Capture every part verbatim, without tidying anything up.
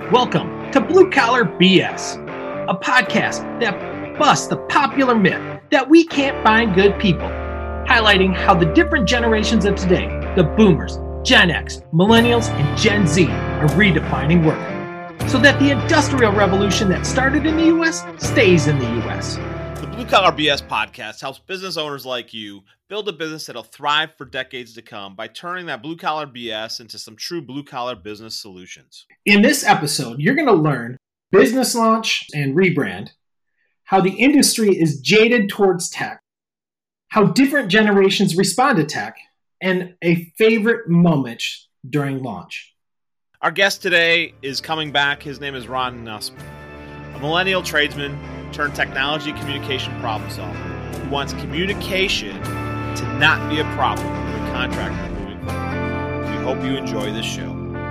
Welcome to Blue Collar B S, a podcast that busts the popular myth that we can't find good people, highlighting how the different generations of today, the boomers, Gen X, millennials, and Gen Z, are redefining work, so that the industrial revolution that started in the U S stays in the U S. The Blue Collar B S podcast helps business owners like you build a business that'll thrive for decades to come by turning that blue collar B S into some true blue collar business solutions. In this episode, you're going to learn business launch and rebrand, how the industry is jaded towards tech, how different generations respond to tech, and a favorite moment during launch. Our guest today is coming back. His name is Ron Nussbaum, a millennial tradesman turned technology communication problem solver who wants communication to not be a problem for the contractor moving forward. We hope you enjoy this show.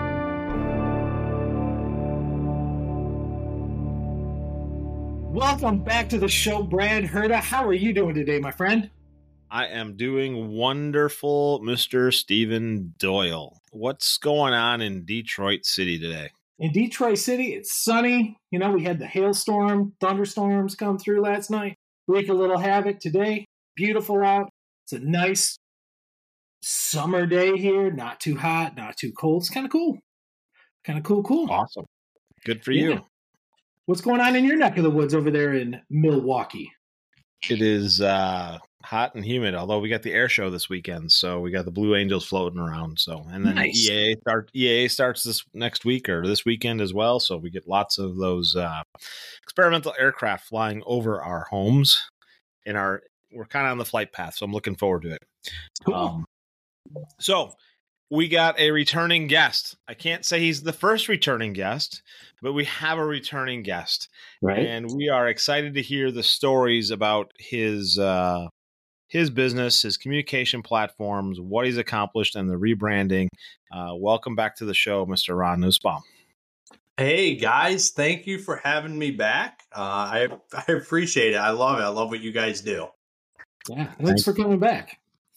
Welcome back to the show, Brad Herda. How are you doing today, my friend? I am doing wonderful, Mister Stephen Doyle. What's going on in Detroit City today? In Detroit City, it's sunny. You know, we had the hailstorm, thunderstorms come through last night, wreak a little havoc today. Beautiful out. It's a nice summer day here. Not too hot, not too cold. It's kind of cool. Kind of cool, cool. Awesome. Good for yeah. you. What's going on in your neck of the woods over there in Milwaukee? It is uh, hot and humid, although we got the air show this weekend, so we got the Blue Angels floating around. So, and then nice. E A A start, E A A starts this next week or this weekend as well. So we get lots of those uh, experimental aircraft flying over our homes. In our, we're kind of on the flight path, so I'm looking forward to it. Cool. Um, so we got a returning guest. I can't say he's the first returning guest, but we have a returning guest. Right. And we are excited to hear the stories about his uh, his business, his communication platforms, what he's accomplished, and the rebranding. Uh, welcome back to the show, Mister Ron Nussbaum. Hey, guys. Thank you for having me back. Uh, I, I appreciate it. I love it. I love what you guys do. Yeah, thanks, thanks. for coming back.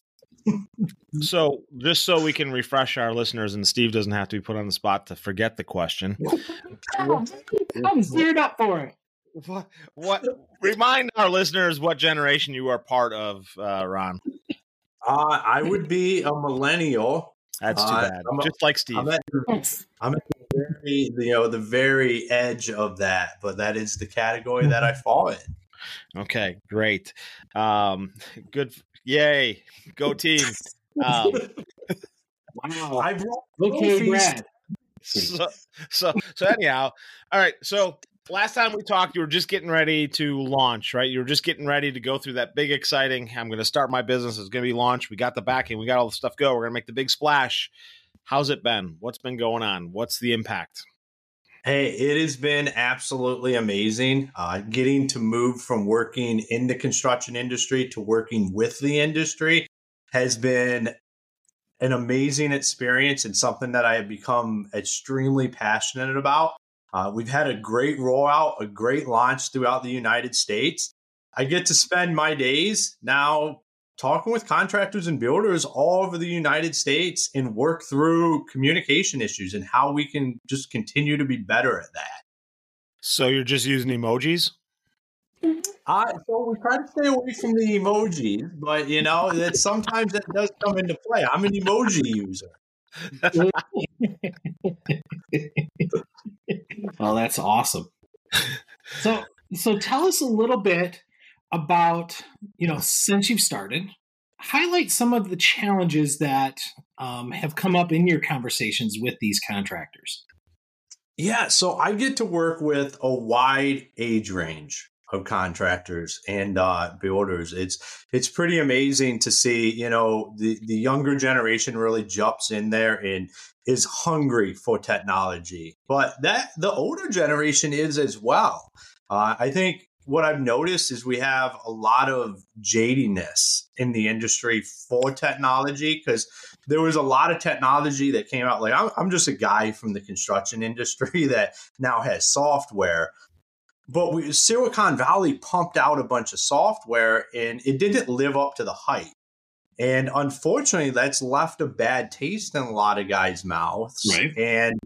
So just so we can refresh our listeners and Steve doesn't have to be put on the spot to forget the question. I'm geared up for it. What, what remind our listeners what generation you are part of, uh, Ron? Uh, I would be a millennial. That's too uh, bad. I'm Just a, like Steve. I'm at, I'm at the very, you know, the very edge of that, but that is the category that I fall in. Okay, great. Um, good. Yay. Go team. Um, wow. I brought okay, Brad. So, so, so anyhow, all right. So last time we talked, you were just getting ready to launch, right? You were just getting ready to go through that big, exciting, I'm going to start my business. It's going to be launched. We got the backing. We got all the stuff go. We're going to make the big splash. How's it been? What's been going on? What's the impact? Hey, it has been absolutely amazing. Uh, getting to move from working in the construction industry to working with the industry has been an amazing experience and something that I have become extremely passionate about. Uh, we've had a great rollout, a great launch throughout the United States. I get to spend my days now talking with contractors and builders all over the United States and work through communication issues and how we can just continue to be better at that. So you're just using emojis? Uh, so we try to stay away from the emojis, but you know, that sometimes that does come into play. I'm an emoji user. Well, that's awesome. So, so tell us a little bit about, you know, since you've started, highlight some of the challenges that um, have come up in your conversations with these contractors. Yeah, so I get to work with a wide age range of contractors and uh, builders. It's it's pretty amazing to see, you know, the, the younger generation really jumps in there and is hungry for technology. But that the older generation is as well. Uh, I think what I've noticed is we have a lot of jadiness in the industry for technology because there was a lot of technology that came out. Like I'm, I'm just a guy from the construction industry that now has software. But we, Silicon Valley pumped out a bunch of software and it didn't live up to the hype. And unfortunately, that's left a bad taste in a lot of guys' mouths. Right. And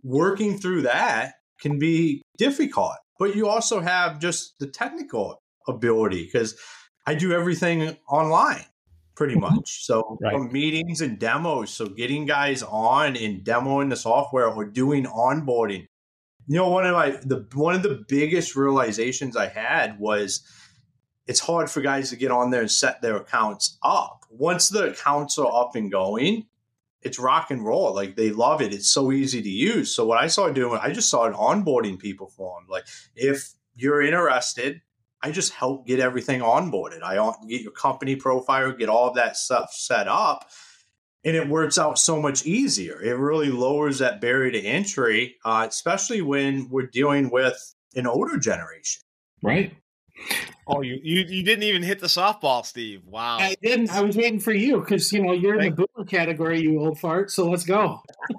working through that can be difficult. But you also have just the technical ability, because I do everything online pretty much. So Right. from meetings and demos, so getting guys on and demoing the software or doing onboarding. You know, one of my the one of the biggest realizations I had was it's hard for guys to get on there and set their accounts up. Once the accounts are up and going, it's rock and roll. Like, they love it. It's so easy to use. So what I started doing, I just started onboarding people for them. Like, if you're interested, I just help get everything onboarded. I get your company profile, get all of that stuff set up, and it works out so much easier. It really lowers that barrier to entry, uh, especially when we're dealing with an older generation. Right. Oh, you, you you didn't even hit the softball, Steve. Wow. I didn't. I was waiting for you because, you know, you're in the boomer category, you old fart. So let's go.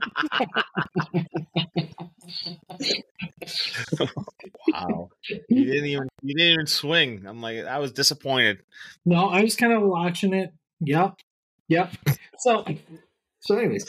Wow. You didn't even you didn't even swing. I'm like, I was disappointed. No, I was kind of watching it. Yep. Yep. So, so anyways.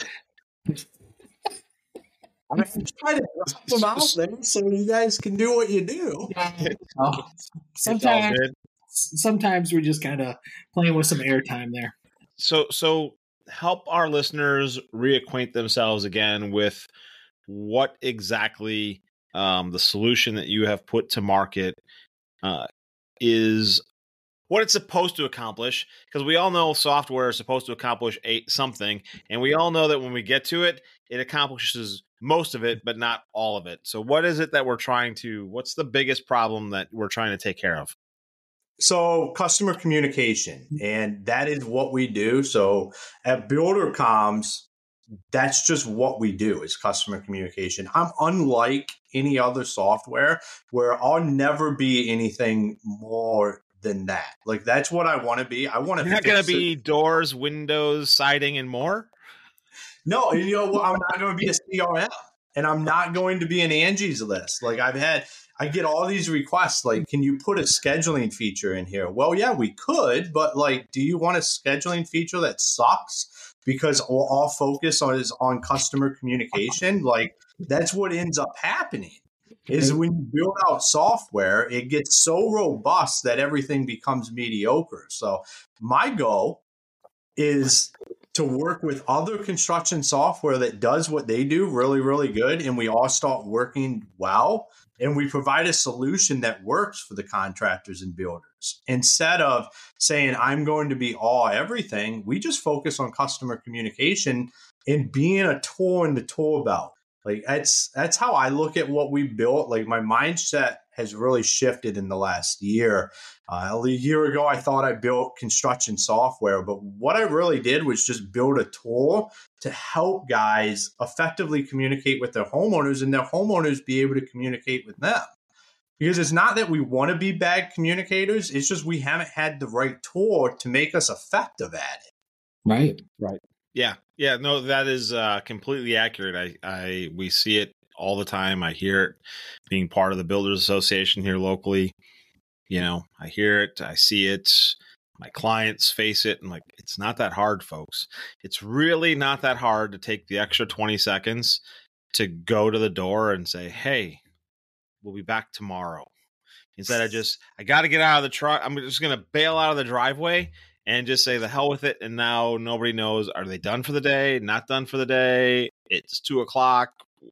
I'm trying to drop them out there so you guys can do what you do. Oh, sometimes, sometimes we're just kind of playing with some airtime there. So, so help our listeners reacquaint themselves again with what exactly um, the solution that you have put to market uh, is, what it's supposed to accomplish, because we all know software is supposed to accomplish a, something, and we all know that when we get to it, it accomplishes most of it, but not all of it. So what is it that we're trying to, what's the biggest problem that we're trying to take care of? So customer communication, and that is what we do. So at Builder Comms, that's just what we do, is customer communication. I'm unlike any other software where I'll never be anything more than that. Like, that's what I want to be. I want to. You're not going to be doors, windows, siding, and more. No, you know what? I'm not going to be a C R M, and I'm not going to be an Angie's List. Like, I've had, I get all these requests. Like, can you put a scheduling feature in here? Well, yeah, we could, but like, do you want a scheduling feature that sucks because all, all focus on is on customer communication? Like, that's what ends up happening. Is when you build out software, it gets so robust that everything becomes mediocre. So my goal is to work with other construction software that does what they do really, really good, and we all start working well, and we provide a solution that works for the contractors and builders. Instead of saying, I'm going to be all everything, we just focus on customer communication and being a tool in the tool belt. Like, that's that's how I look at what we built. Like, my mindset has really shifted in the last year. Uh, a year ago, I thought I built construction software, but what I really did was just build a tool to help guys effectively communicate with their homeowners, and their homeowners be able to communicate with them. Because it's not that we want to be bad communicators. It's just we haven't had the right tool to make us effective at it. Right. Right. Yeah. Yeah. No, that is uh, completely accurate. I, I, we see it all the time. I hear it being part of the Builders Association here locally. You know, I hear it, I see it, my clients face it, and like, it's not that hard, folks. It's really not that hard to take the extra twenty seconds to go to the door and say, hey, we'll be back tomorrow. Instead of just, I got to get out of the truck. I'm just going to bail out of the driveway and just say the hell with it. And now nobody knows, are they done for the day? Not done for the day? It's two o'clock.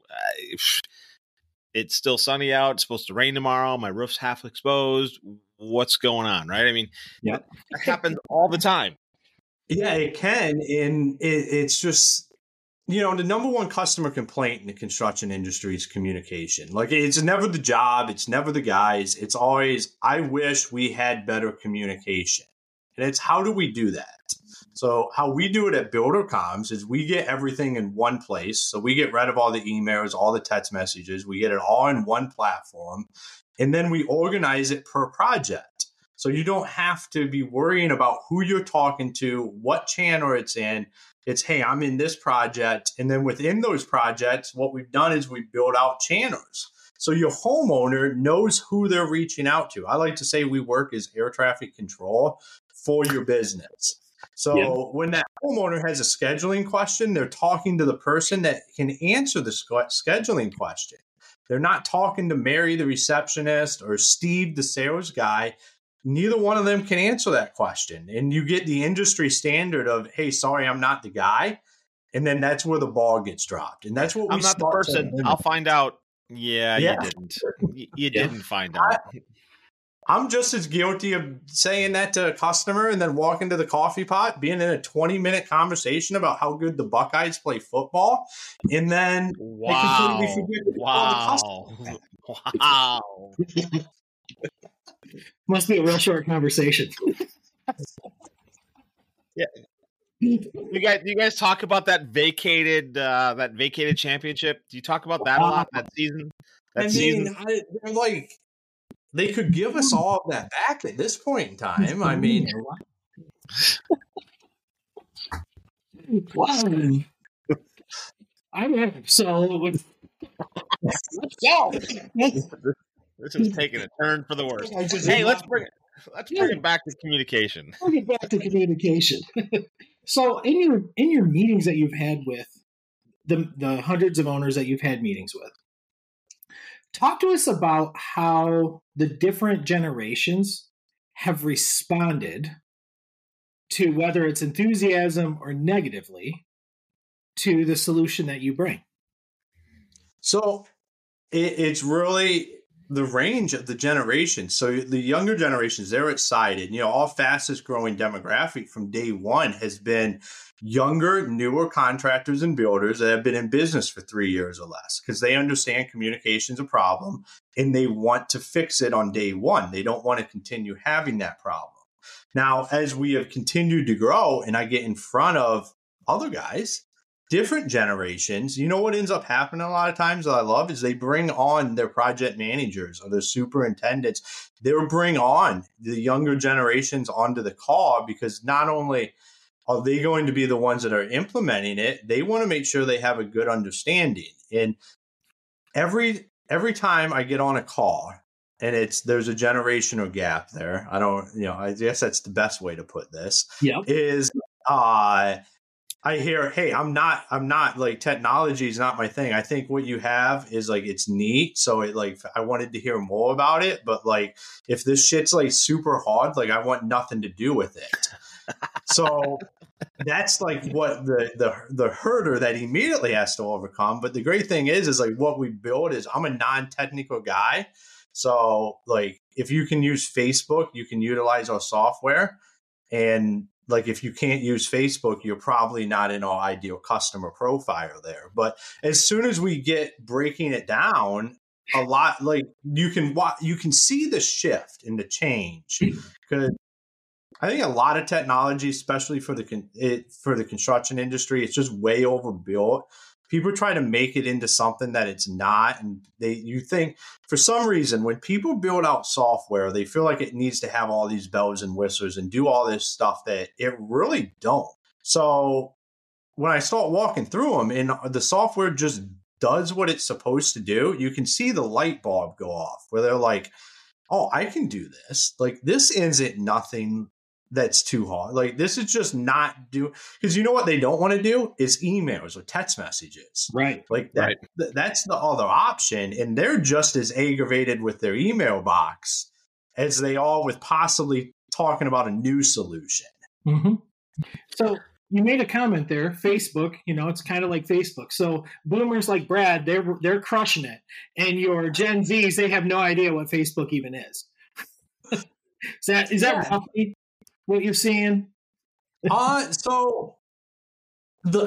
It's still sunny out. It's supposed to rain tomorrow. My roof's half exposed. What's going on? Right. I mean, yeah, that happens all the time. Yeah, it can. And it, it's just, you know, the number one customer complaint in the construction industry is communication. Like, it's never the job. It's never the guys. It's always, I wish we had better communication. And it's, how do we do that? So how we do it at Builder Comms is we get everything in one place. So we get rid of all the emails, all the text messages. We get it all in one platform. And then we organize it per project. So you don't have to be worrying about who you're talking to, what channel it's in. It's, hey, I'm in this project. And then within those projects, what we've done is we build out channels. So your homeowner knows who they're reaching out to. I like to say we work as air traffic control for your business. So Yeah. when that homeowner has a scheduling question, they're talking to the person that can answer the scheduling question. They're not talking to Mary, the receptionist, or Steve, the sales guy. Neither one of them can answer that question. And you get the industry standard of, hey, sorry, I'm not the guy. And then that's where the ball gets dropped. And that's what we I'm not the person. I'll find out. Yeah, yeah. you didn't. You, you yeah. didn't find out. I, I'm just as guilty of saying that to a customer and then walking to the coffee pot, being in a twenty minute conversation about how good the Buckeyes play football. And then wow. they completely forget wow. the wow. Must be a real short conversation. Yeah. You guys, you guys talk about that vacated, uh, that vacated championship. Do you talk about that a lot? That season. That I season? mean, I, they're like they could give us all of that back at this point in time. I mean, wow. I mean, so let's go. This is taking a turn for the worse. Hey, let's bring it. Let's bring it back to communication. Bring it back to communication. So, in your in your meetings that you've had with the the hundreds of owners that you've had meetings with, talk to us about how the different generations have responded to whether it's enthusiasm or negatively to the solution that you bring. So, it, it's really the range of the generations. So the younger generations, they're excited. You know, our fastest growing demographic from day one has been younger, newer contractors and builders that have been in business for three years or less because they understand communication is a problem and they want to fix it on day one. They don't want to continue having that problem. Now, as we have continued to grow and I get in front of other guys, different generations, you know what ends up happening a lot of times that I love is they bring on their project managers or their superintendents. They'll bring on the younger generations onto the call because not only are they going to be the ones that are implementing it, they want to make sure they have a good understanding. And every every time I get on a call and it's there's a generational gap there, I don't, you know, I guess that's the best way to put this. Yeah, is uh I hear, hey, I'm not, I'm not like technology is not my thing. I think what you have is like, it's neat. So it like, I wanted to hear more about it, but like, if this shit's like super hard, like I want nothing to do with it. So that's like what the, the, the herder that he immediately has to overcome. But the great thing is, is like what we build is I'm a non-technical guy. So like, if you can use Facebook, you can utilize our software. And like, if you can't use Facebook, you're probably not in our ideal customer profile there. But as soon as we get breaking it down a lot, like you can watch, you can see the shift and the change because I think a lot of technology, especially for the it, for the construction industry, it's just way overbuilt. People try to make it into something that it's not. And they, you think for some reason, when people build out software, they feel like it needs to have all these bells and whistles and do all this stuff that it really don't. So when I start walking through them and the software just does what it's supposed to do, you can see the light bulb go off where they're like, oh, I can do this. Like this isn't nothing that's too hard. Like this is just not do because you know what they don't want to do is emails or text messages. Right. Like that. Right. Th- that's the other option. And they're just as aggravated with their email box as they are with possibly talking about a new solution. Mm-hmm. So you made a comment there, Facebook, you know, it's kind of like Facebook. So boomers like Brad, they're, they're crushing it. And your Gen Zs, they have no idea what Facebook even is. is that, is that yeah. roughly what you're seeing? uh, so the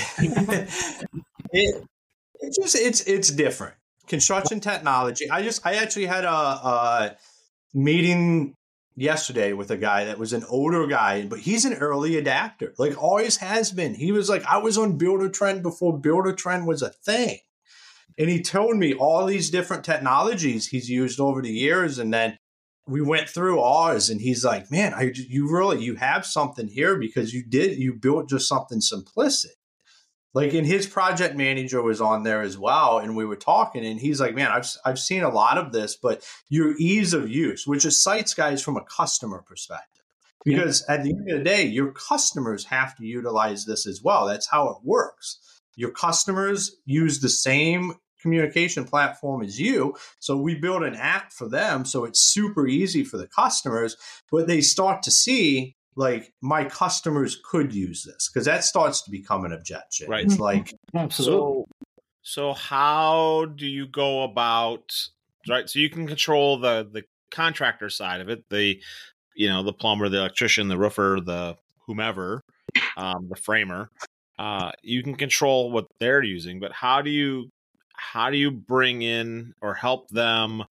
it, it just it's it's different. Construction technology. I just I actually had a, a meeting yesterday with a guy that was an older guy, but he's an early adapter, like always has been. He was like, I was on Buildertrend before Buildertrend was a thing. And he told me all these different technologies he's used over the years, and then we went through ours and he's like, man, I, you really, you have something here because you did, you built just something simplistic. Like, and his project manager was on there as well. And we were talking and he's like, man, I've, I've seen a lot of this, but your ease of use, which excites guys from a customer perspective. Because yeah. at the end of the day, your customers have to utilize this as well. That's how it works. Your customers use the same communication platform as you. So we build an app for them. So it's super easy for the customers, but they start to see like my customers could use this because that starts to become an objection. Right. It's like, absolutely. So, so how do you go about, right? So you can control the, the contractor side of it, the, you know, the plumber, the electrician, the roofer, the whomever, um, the framer. Uh, you can control what they're using, but how do you how do you bring in or help them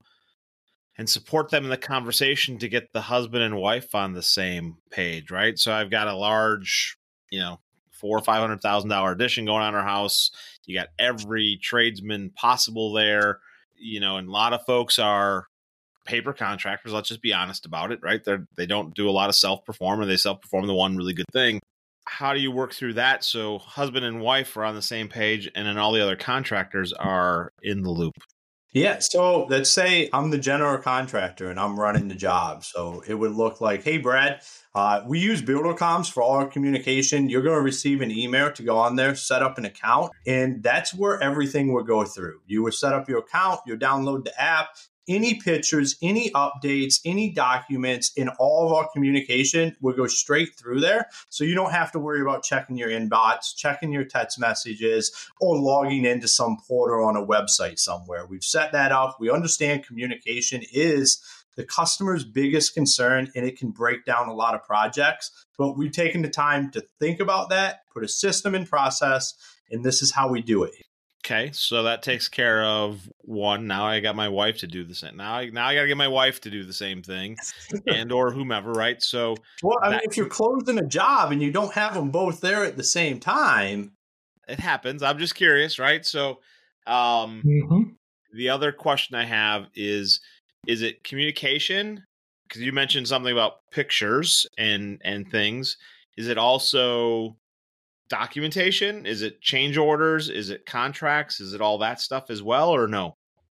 and support them in the conversation to get the husband and wife on the same page, right? So I've got a large, you know, four or five hundred thousand dollar addition going on in our house. You got every tradesman possible there, you know, and a lot of folks are paper contractors. Let's just be honest about it, right? They they don't do a lot of self perform, or they self perform the one really good thing. How do you work through that so husband and wife are on the same page and then all the other contractors are in the loop? Yeah. So let's say I'm the general contractor and I'm running the job. So it would look like, hey, Brad, uh, we use BuilderComms for all our communication. You're going to receive an email to go on there, set up an account, and that's where everything will go through. You would set up your account, you download the app. Any pictures, any updates, any documents in all of our communication will go straight through there. So you don't have to worry about checking your inbox, checking your text messages, or logging into some portal on a website somewhere. We've set that up. We understand communication is the customer's biggest concern, and it can break down a lot of projects. But we've taken the time to think about that, put a system in process, and this is how we do it. Okay, so that takes care of one. Now I got my wife to do the same. Now, I, now I got to get my wife to do the same thing, and or whomever, right? So, well, I that, mean, if you're closing a job and you don't have them both there at the same time, it happens. I'm just curious, right? So, um, mm-hmm. the other question I have is: is it communication? Because you mentioned something about pictures and and things. Is it also documentation? Is it change orders? Is it contracts? Is it all that stuff as well, or no?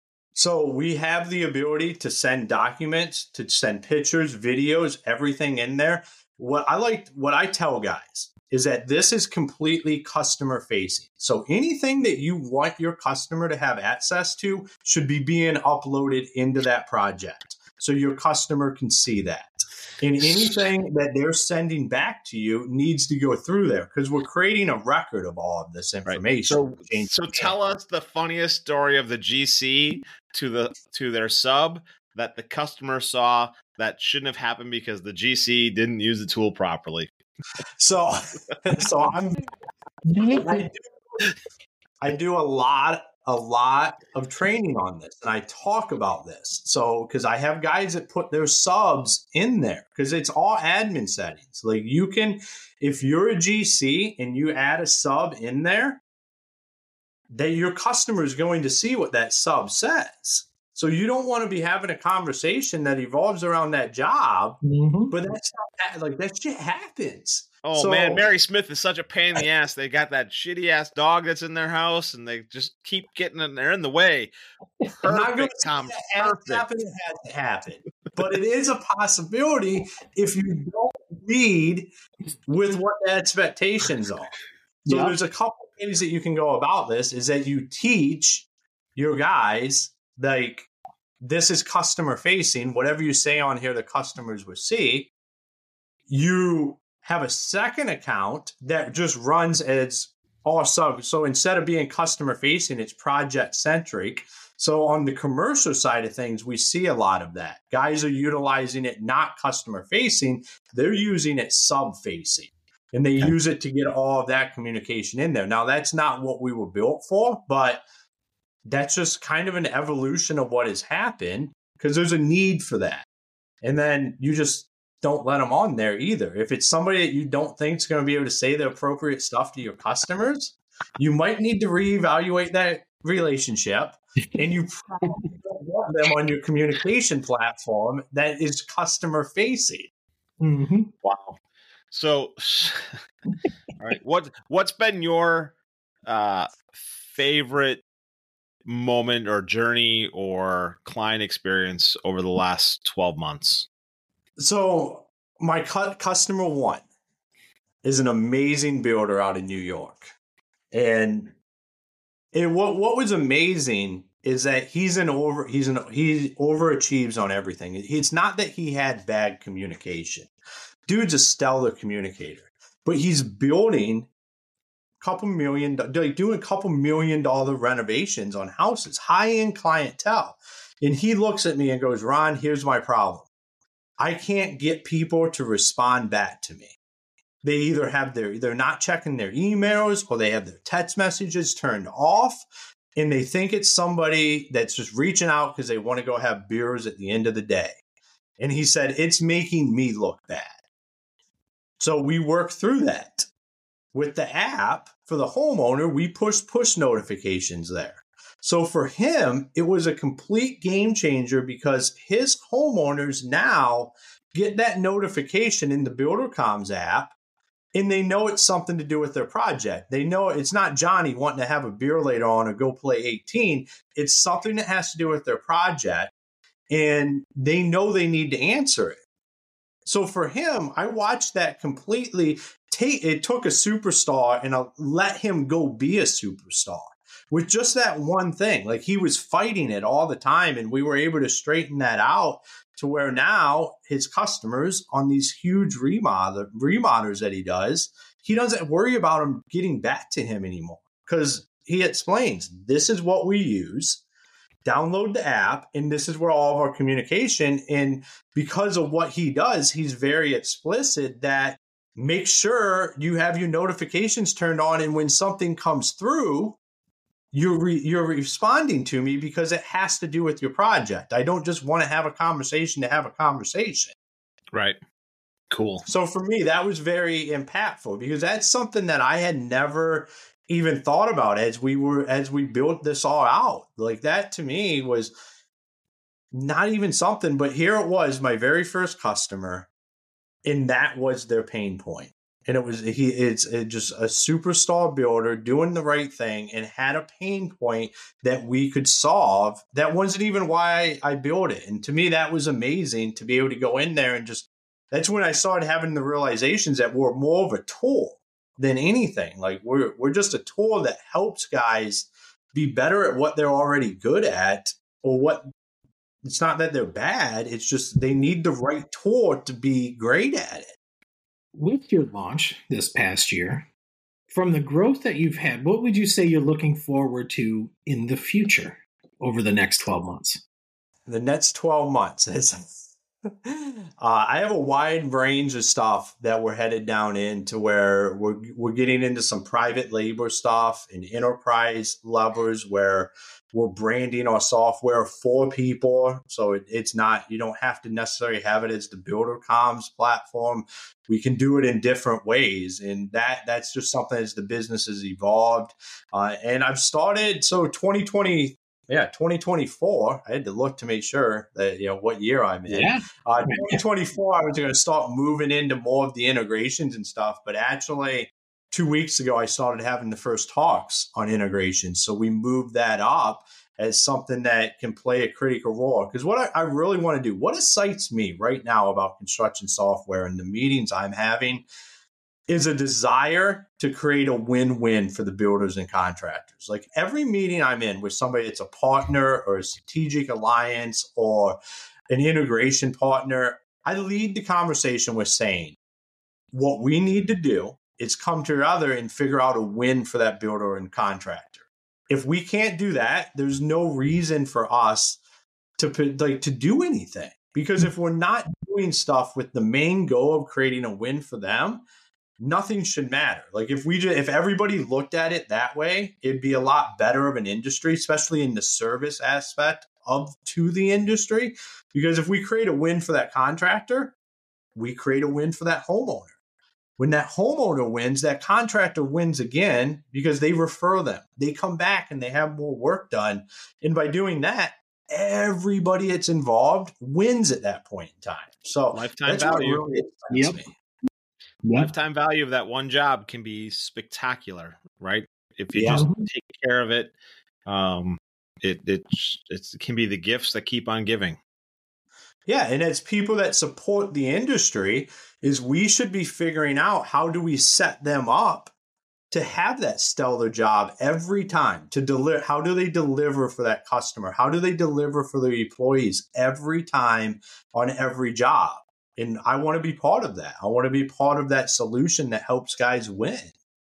So we have the ability to send documents, to send pictures, videos, everything in there. What I like, what I tell guys is that this is completely customer facing. So anything that you want your customer to have access to should be being uploaded into that project so your customer can see that. And anything that they're sending back to you needs to go through there because we're creating a record of all of this information. Right. So, so tell us the funniest story of the G C to the to their sub that the customer saw that shouldn't have happened because the G C didn't use the tool properly. So, so I'm I do, I do a lot. a lot of training on this and I talk about this. So, cause I have guys that put their subs in there cause it's all admin settings. Like you can, if you're a G C and you add a sub in there, that your customer is going to see what that sub says. So you don't want to be having a conversation that evolves around that job, mm-hmm. but that's not like that shit happens. Oh so, man, Mary Smith is such a pain in the ass. They got that shitty ass dog that's in their house, and they just keep getting in there in the way. Perfect, Tom. Perfect. Happen, it has to happen, but it is a possibility if you don't lead with what the expectations are. So yep. There's a couple of things that you can go about this. Is that you teach your guys like this is customer facing. Whatever you say on here, the customers will see. You have a second account that just runs as all sub. So instead of being customer facing, it's project centric. So on the commercial side of things, we see a lot of that. Guys are utilizing it not customer facing, they're using it sub facing. And they okay. use it to get all of that communication in there. Now, that's not what we were built for, but that's just kind of an evolution of what has happened because there's a need for that. And then you just don't let them on there either. If it's somebody that you don't think is going to be able to say the appropriate stuff to your customers, you might need to reevaluate that relationship. And you probably don't want them on your communication platform that is customer facing. Mm-hmm. Wow. So, all right, what what's been your uh, favorite moment or journey or client experience over the last twelve months? So my cu- customer one is an amazing builder out in New York. And it, what what was amazing is that he's an over he's an he overachieves on everything. It's not that he had bad communication. Dude's a stellar communicator, but he's building a couple million, like doing a couple million dollar renovations on houses, high end clientele. And he looks at me and goes, "Ron, here's my problem. I can't get people to respond back to me. They either have their, they're not checking their emails or they have their text messages turned off and they think it's somebody that's just reaching out because they want to go have beers at the end of the day." And he said, "It's making me look bad." So we work through that. With the app for the homeowner, we push push notifications there. So for him, it was a complete game changer because his homeowners now get that notification in the BuilderComs app. And they know it's something to do with their project. They know it's not Johnny wanting to have a beer later on or go play eighteen. It's something that has to do with their project. And they know they need to answer it. So for him, I watched that completely. Take, it took a superstar and a, let him go be a superstar with just that one thing. Like he was fighting it all the time. And we were able to straighten that out to where now his customers on these huge remodel, remodelers that he does, he doesn't worry about them getting back to him anymore because he explains, this is what we use. Download the app, and this is where all of our communication. And because of what he does, he's very explicit that make sure you have your notifications turned on. And when something comes through, You're re- you're responding to me because it has to do with your project. I don't just want to have a conversation to have a conversation. Right. Cool. So for me, that was very impactful because that's something that I had never even thought about as we were as we built this all out. Like that to me was not even something, but here it was, my very first customer, and that was their pain point. And it was he. It's it just a superstar builder doing the right thing and had a pain point that we could solve. That wasn't even why I built it. And to me, that was amazing to be able to go in there and just. That's when I started having the realizations that we're more of a tool than anything. Like we're we're just a tool that helps guys be better at what they're already good at, or what. It's not that they're bad. It's just they need the right tool to be great at it. With your launch this past year, from the growth that you've had, what would you say you're looking forward to in the future over the next twelve months? The next twelve months is uh, I have a wide range of stuff that we're headed down into where we're we're getting into some private labor stuff and enterprise levels where we're branding our software for people. So it, it's not, you don't have to necessarily have it as the BuilderComs platform. We can do it in different ways. And that that's just something as the business has evolved. Uh, and I've started, so twenty twenty, yeah, twenty twenty-four, I had to look to make sure that, you know, what year I'm in. Yeah. Uh, twenty twenty-four, I was going to start moving into more of the integrations and stuff, but actually, two weeks ago, I started having the first talks on integration. So we moved that up as something that can play a critical role. Because what I, I really want to do, what excites me right now about construction software and the meetings I'm having is a desire to create a win-win for the builders and contractors. Like every meeting I'm in with somebody that's a partner or a strategic alliance or an integration partner, I lead the conversation with saying, what we need to do is come together and figure out a win for that builder and contractor. If we can't do that, there's no reason for us to like to do anything. Because if we're not doing stuff with the main goal of creating a win for them, nothing should matter. Like if we just, if everybody looked at it that way, it'd be a lot better of an industry, especially in the service aspect of to the industry. Because if we create a win for that contractor, we create a win for that homeowner. When that homeowner wins, that contractor wins again because they refer them. They come back and they have more work done. And by doing that, everybody that's involved wins at that point in time. So lifetime that's value. what really excites Yep. me. Yep. Lifetime value of that one job can be spectacular, right? If you Yeah. just take care of it, um, it, it, it can be the gifts that keep on giving. Yeah, and as people that support the industry, is we should be figuring out how do we set them up to have that stellar job every time, to deliver. How do they deliver for that customer? How do they deliver for their employees every time on every job? And I want to be part of that. I want to be part of that solution that helps guys win.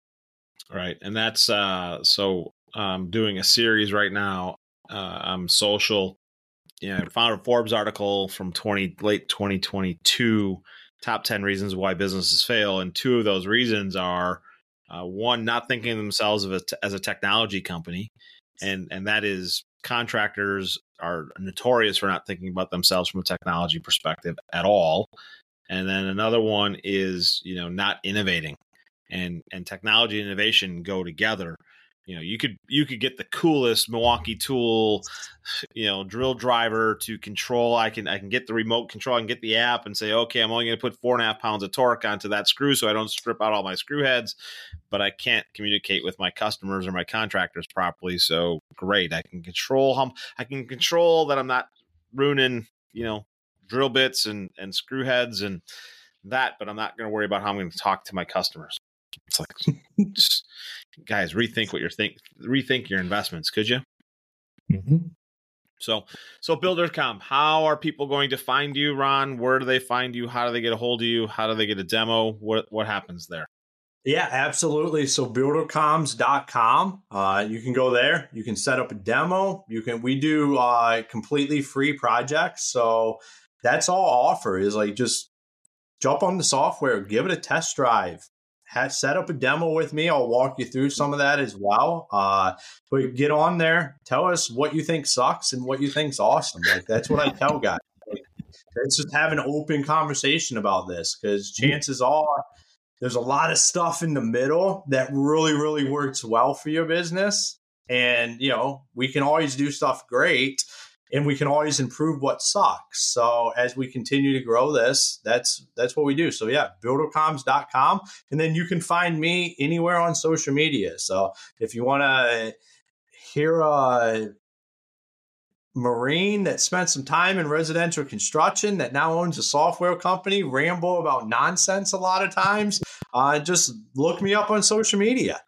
Right. And that's uh, so I'm doing a series right now. Uh, I'm social. You know, I found a Forbes article from twenty late twenty twenty-two, top ten reasons why businesses fail. And two of those reasons are uh, one, not thinking of themselves as a, t- as a technology company. And, and that is contractors are notorious for not thinking about themselves from a technology perspective at all. And then another one is, you know, not innovating, and, and technology and innovation go together. You know, you could you could get the coolest Milwaukee tool, you know, drill driver to control. I can I can get the remote control. I can get the app and say, okay, I'm only going to put four and a half pounds of torque onto that screw so I don't strip out all my screw heads. But I can't communicate with my customers or my contractors properly. So great, I can control how I can control that I'm not ruining, you know, drill bits and and screw heads and that. But I'm not going to worry about how I'm going to talk to my customers. It's like, just, guys, rethink what you're think, rethink your investments, could you? Mm-hmm. So, so Builders Comm, how are people going to find you, Ron? Where do they find you? How do they get a hold of you? How do they get a demo? What what happens there? Yeah, absolutely. So builder comms dot com. Uh, you can go there. You can set up a demo. You can. We do uh, completely free projects. So that's all I offer is like just jump on the software, give it a test drive. Have, set up a demo with me. I'll walk you through some of that as well. Uh, but get on there. Tell us what you think sucks and what you think's awesome. Like that's what I tell guys. Like, let's just have an open conversation about this because chances are there's a lot of stuff in the middle that really, really works well for your business. And, you know, we can always do stuff great. And we can always improve what sucks. So as we continue to grow this, that's that's what we do. So yeah, builder comms dot com. And then you can find me anywhere on social media. So if you want to hear a Marine that spent some time in residential construction that now owns a software company, ramble about nonsense a lot of times, uh, just look me up on social media.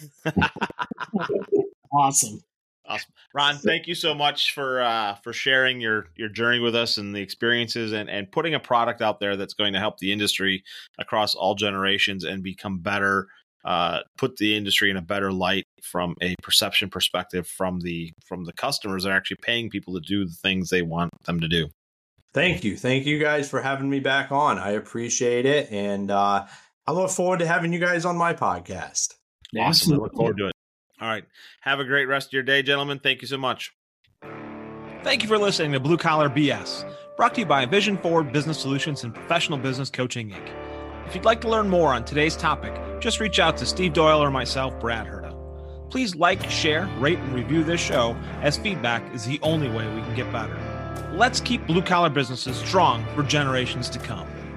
Awesome. Awesome. Ron, thank you so much for uh, for sharing your your journey with us and the experiences and, and putting a product out there that's going to help the industry across all generations and become better, uh, put the industry in a better light from a perception perspective from the from the customers that are actually paying people to do the things they want them to do. Thank you. Thank you guys for having me back on. I appreciate it. And uh, I look forward to having you guys on my podcast. Awesome. I look forward to it. All right. Have a great rest of your day, gentlemen. Thank you so much. Thank you for listening to Blue Collar B S, brought to you by Vision Forward Business Solutions and Professional Business Coaching, Incorporated. If you'd like to learn more on today's topic, just reach out to Steve Doyle or myself, Brad Herta. Please like, share, rate, and review this show, as feedback is the only way we can get better. Let's keep blue-collar businesses strong for generations to come.